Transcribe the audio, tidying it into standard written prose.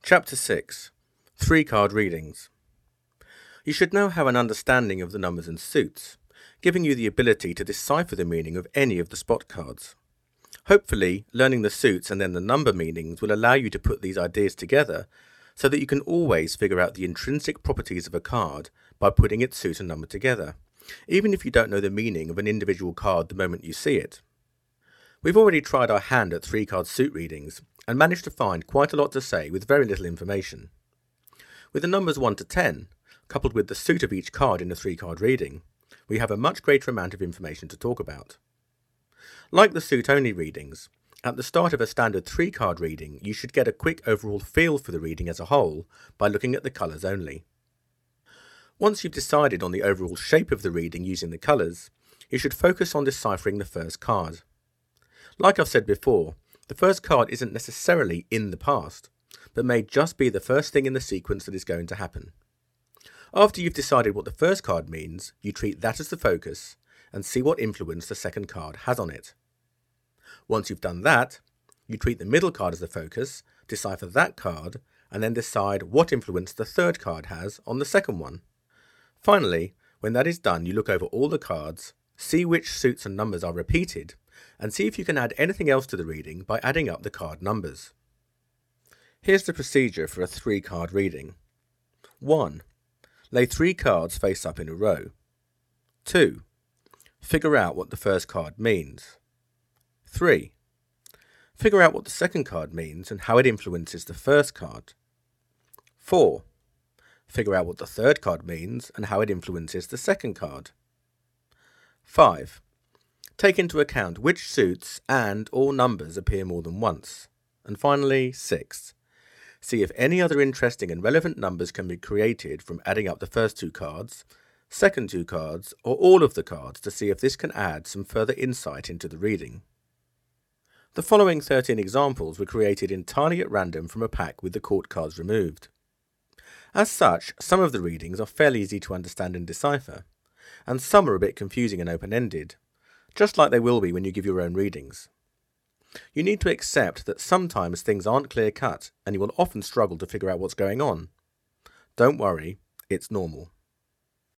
Chapter 6. 3-card readings. You should now have an understanding of the numbers and suits, giving you the ability to decipher the meaning of any of the spot cards. Hopefully, learning the suits and then the number meanings will allow you to put these ideas together so that you can always figure out the intrinsic properties of a card by putting its suit and number together, even if you don't know the meaning of an individual card the moment you see it. We've already tried our hand at 3-card suit readings and managed to find quite a lot to say with very little information. With the numbers 1 to 10, coupled with the suit of each card in a 3-card reading, we have a much greater amount of information to talk about. Like the suit-only readings, at the start of a standard 3-card reading, you should get a quick overall feel for the reading as a whole by looking at the colours only. Once you've decided on the overall shape of the reading using the colours, you should focus on deciphering the first card. Like I've said before, the first card isn't necessarily in the past, but may just be the first thing in the sequence that is going to happen. After you've decided what the first card means, you treat that as the focus and see what influence the second card has on it. Once you've done that, you treat the middle card as the focus, decipher that card, and then decide what influence the third card has on the second one. Finally, when that is done, you look over all the cards, see which suits and numbers are repeated, and see if you can add anything else to the reading by adding up the card numbers. Here's the procedure for a 3-card reading. 1. Lay 3 cards face up in a row. 2. Figure out what the first card means. 3. Figure out what the second card means and how it influences the first card. 4. Figure out what the third card means and how it influences the second card. 5. Take into account which suits and/or numbers appear more than once. And finally, 6. See if any other interesting and relevant numbers can be created from adding up the first 2 cards, second 2 cards, or all of the cards to see if this can add some further insight into the reading. The following 13 examples were created entirely at random from a pack with the court cards removed. As such, some of the readings are fairly easy to understand and decipher, and some are a bit confusing and open-ended, just like they will be when you give your own readings. You need to accept that sometimes things aren't clear-cut, and you will often struggle to figure out what's going on. Don't worry, it's normal.